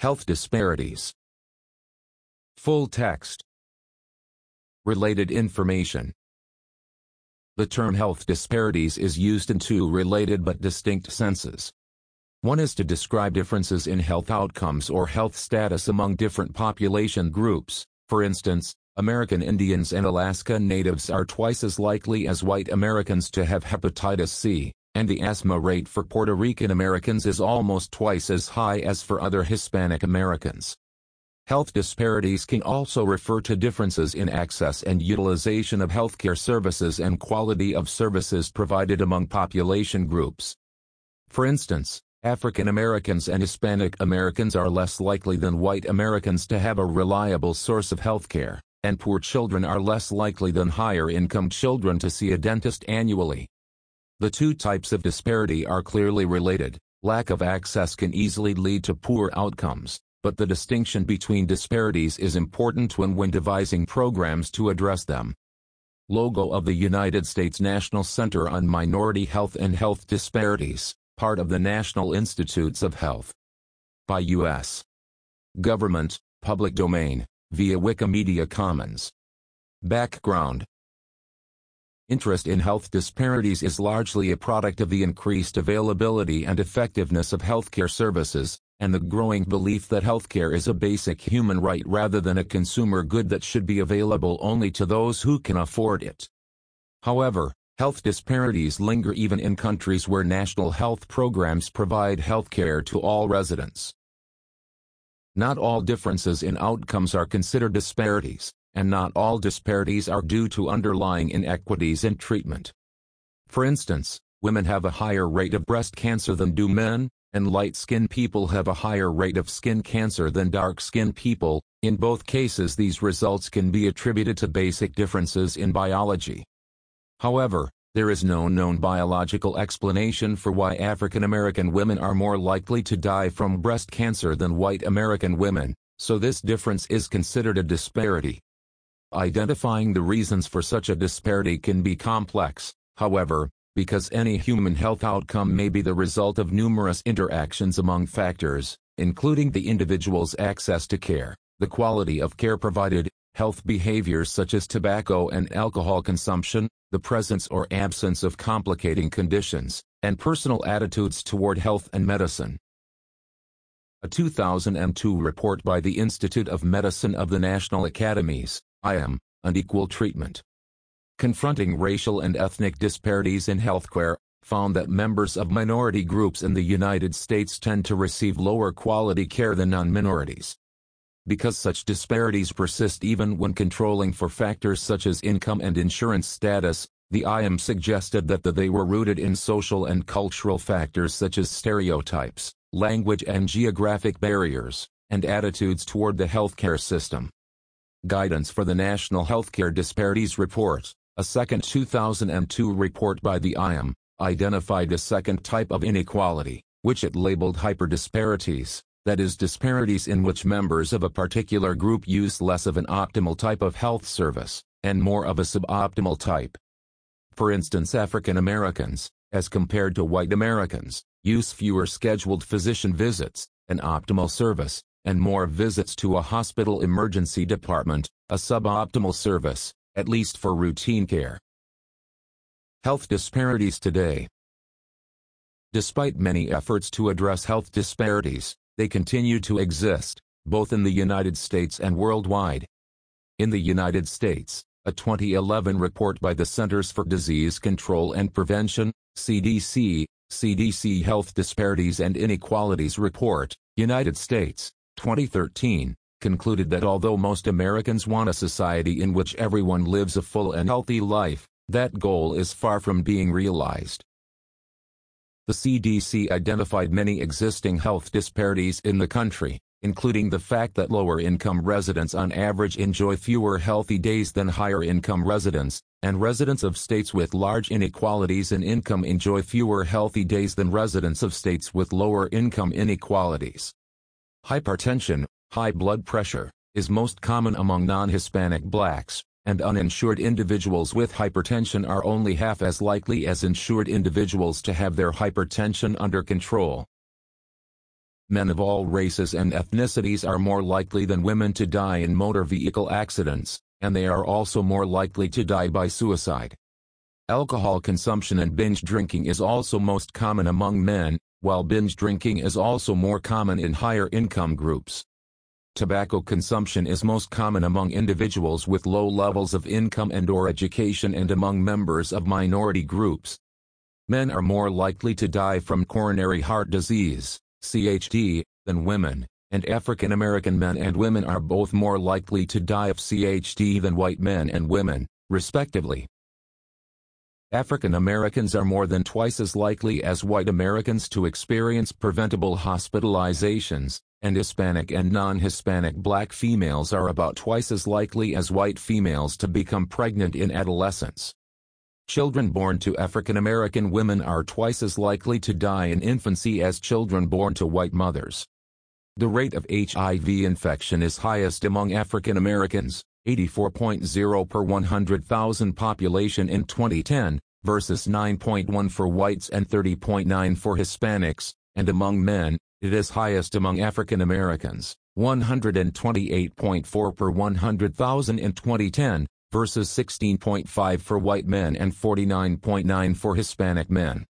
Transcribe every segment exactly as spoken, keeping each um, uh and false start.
Health disparities. Full text. Related information. The term health disparities is used in two related but distinct senses. One is to describe differences in health outcomes or health status among different population groups. For instance, American Indians and Alaska Natives are twice as likely as white Americans to have hepatitis C, and the asthma rate for Puerto Rican Americans is almost twice as high as for other Hispanic Americans. Health disparities can also refer to differences in access and utilization of healthcare services and quality of services provided among population groups. For instance, African Americans and Hispanic Americans are less likely than white Americans to have a reliable source of healthcare, and poor children are less likely than higher-income children to see a dentist annually. The two types of disparity are clearly related. Lack of access can easily lead to poor outcomes, but the distinction between disparities is important when when devising programs to address them. Logo of the United States National Center on Minority Health and Health Disparities, part of the National Institutes of Health. By U S Government, public domain, via Wikimedia Commons. Background. Interest in health disparities is largely a product of the increased availability and effectiveness of healthcare services, and the growing belief that healthcare is a basic human right rather than a consumer good that should be available only to those who can afford it. However, health disparities linger even in countries where national health programs provide healthcare to all residents. Not all differences in outcomes are considered disparities, and not all disparities are due to underlying inequities in treatment. For instance, women have a higher rate of breast cancer than do men, and light-skinned people have a higher rate of skin cancer than dark-skinned people. In both cases, these results can be attributed to basic differences in biology. However, there is no known biological explanation for why African American women are more likely to die from breast cancer than white American women, so this difference is considered a disparity. Identifying the reasons for such a disparity can be complex, however, because any human health outcome may be the result of numerous interactions among factors, including the individual's access to care, the quality of care provided, health behaviors such as tobacco and alcohol consumption, the presence or absence of complicating conditions, and personal attitudes toward health and medicine. A two thousand two report by the Institute of Medicine of the National Academies, I M, Unequal Treatment. Confronting racial and ethnic disparities in healthcare, found that members of minority groups in the United States tend to receive lower quality care than non-minorities. Because such disparities persist even when controlling for factors such as income and insurance status, the I M suggested that the, they were rooted in social and cultural factors such as stereotypes, language and geographic barriers, and attitudes toward the healthcare system. Guidance for the National Healthcare Disparities Report, a second two thousand two report by the I M, identified a second type of inequality, which it labeled hyperdisparities. That is, disparities in which members of a particular group use less of an optimal type of health service, and more of a suboptimal type. For instance, African Americans, as compared to white Americans, use fewer scheduled physician visits, an optimal service, and more visits to a hospital emergency department, a suboptimal service, at least for routine care. Health disparities today. Despite many efforts to address health disparities, they continue to exist, both in the United States and worldwide. In the United States, a twenty eleven report by the Centers for Disease Control and Prevention, C D C, C D C Health Disparities and Inequalities Report, United States, twenty thirteen, concluded that although most Americans want a society in which everyone lives a full and healthy life, that goal is far from being realized. The C D C identified many existing health disparities in the country, including the fact that lower-income residents on average enjoy fewer healthy days than higher-income residents, and residents of states with large inequalities in income enjoy fewer healthy days than residents of states with lower income inequalities. Hypertension, high blood pressure, is most common among non-Hispanic blacks, and uninsured individuals with hypertension are only half as likely as insured individuals to have their hypertension under control. men of all races and ethnicities are more likely than women to die in motor vehicle accidents, and they are also more likely to die by suicide. Alcohol consumption and binge drinking is also most common among men, while binge drinking is also more common in higher income groups. Tobacco consumption is most common among individuals with low levels of income and/or education and among members of minority groups. Men are more likely to die from coronary heart disease, C H D, than women, and African American men and women are both more likely to die of C H D than white men and women, respectively. African Americans are more than twice as likely as white Americans to experience preventable hospitalizations, and Hispanic and non-Hispanic black females are about twice as likely as white females to become pregnant in adolescence. Children born to African American women are twice as likely to die in infancy as children born to white mothers. The rate of H I V infection is highest among African Americans, eighty-four point zero per one hundred thousand population in twenty ten, versus nine point one for whites and thirty point nine for Hispanics, and among men, it is highest among African Americans, one hundred twenty-eight point four per one hundred thousand in twenty ten, versus sixteen point five for white men and forty-nine point nine for Hispanic men.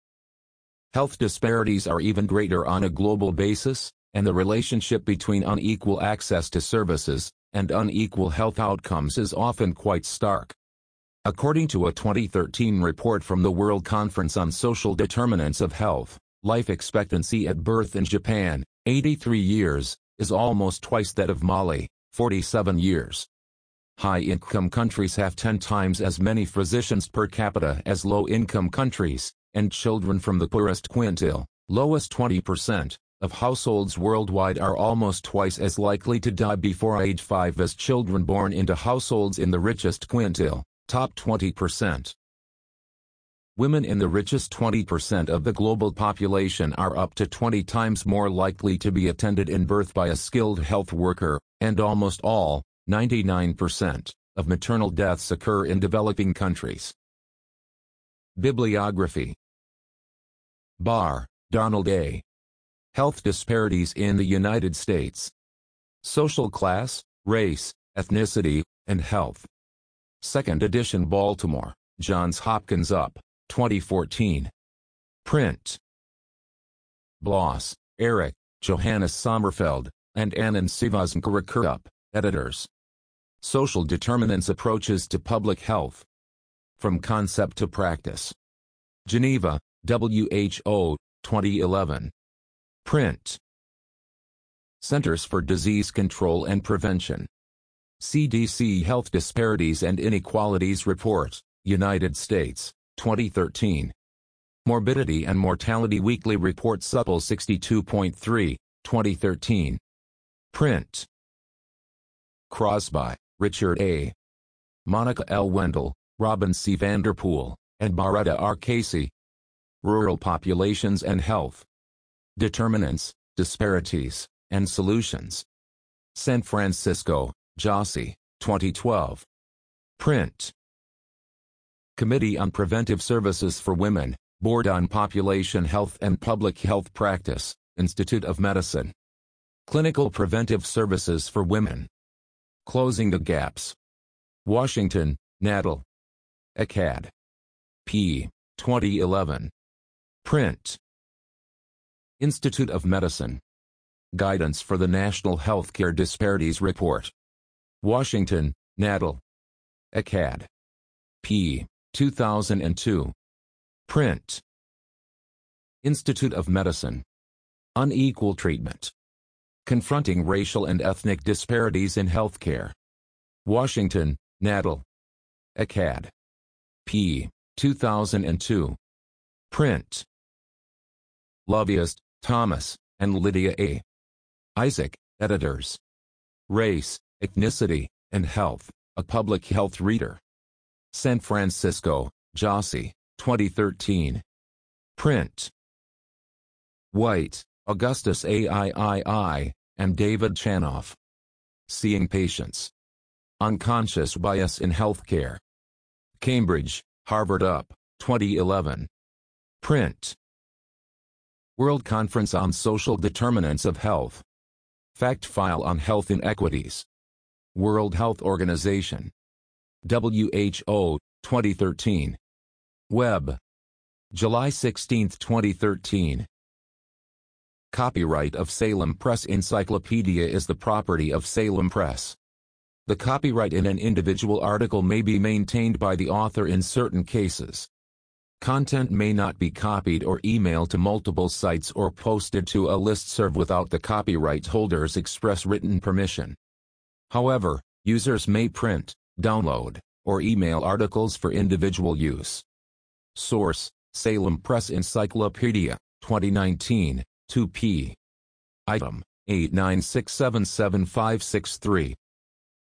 Health disparities are even greater on a global basis, and the relationship between unequal access to services and unequal health outcomes is often quite stark. According to a twenty thirteen report from the World Conference on Social Determinants of Health, life expectancy at birth in Japan, eighty-three years, is almost twice that of Mali, forty-seven years. High-income countries have ten times as many physicians per capita as low-income countries, and children from the poorest quintile, lowest twenty percent, of households worldwide are almost twice as likely to die before age five as children born into households in the richest quintile, top twenty percent. Women in the richest twenty percent of the global population are up to twenty times more likely to be attended in birth by a skilled health worker, and almost all, ninety-nine percent, of maternal deaths occur in developing countries. Bibliography. Barr, Donald A. Health Disparities in the United States. Social Class, Race, Ethnicity, and Health. Second edition, Baltimore, Johns Hopkins Up, twenty fourteen. Print. Bloss, Eric, Johannes Sommerfeld, and Anand Sivasangarakurup, editors. Social Determinants: Approaches to Public Health. From Concept to Practice. Geneva, W H O, twenty eleven. Print. Centers for Disease Control and Prevention. C D C Health Disparities and Inequalities Report, United States, twenty thirteen. Morbidity and Mortality Weekly Report Supple sixty-two point three, twenty thirteen. Print. Crosby, Richard A. Monica L. Wendell, Robin C. Vanderpool, and Baretta R. Casey. Rural Populations and Health. Determinants, Disparities, and Solutions. San Francisco, Jossi, twenty twelve. Print. Committee on Preventive Services for Women, Board on Population Health and Public Health Practice, Institute of Medicine. Clinical Preventive Services for Women. Closing the Gaps. Washington, Natal. A C A D. P. twenty eleven. Print. Institute of Medicine. Guidance for the National Healthcare Disparities Report. Washington, Natal. A C A D. P. two thousand two. Print. Institute of Medicine. Unequal Treatment. Confronting Racial and Ethnic Disparities in Healthcare. Washington, Natal. A C A D. P. two thousand two. Print. Loviest, Thomas, and Lydia A. Isaac, editors. Race, Ethnicity, and Health, a Public Health Reader. San Francisco, Jossi, twenty thirteen. Print. White, Augustus A I I I, and David Chanoff. Seeing Patients. Unconscious Bias in Healthcare. Cambridge, Harvard Up, twenty eleven. Print. World Conference on Social Determinants of Health. Fact file on health inequities. World Health Organization. W H O, twenty thirteen. Web. July sixteenth, twenty thirteen. Copyright of Salem Press Encyclopedia is the property of Salem Press. The copyright in an individual article may be maintained by the author in certain cases. Content may not be copied or emailed to multiple sites or posted to a listserv without the copyright holder's express written permission. However, users may print, download, or email articles for individual use. Source: Salem Press Encyclopedia, twenty nineteen, two p. Item: eight nine six seven seven five six three.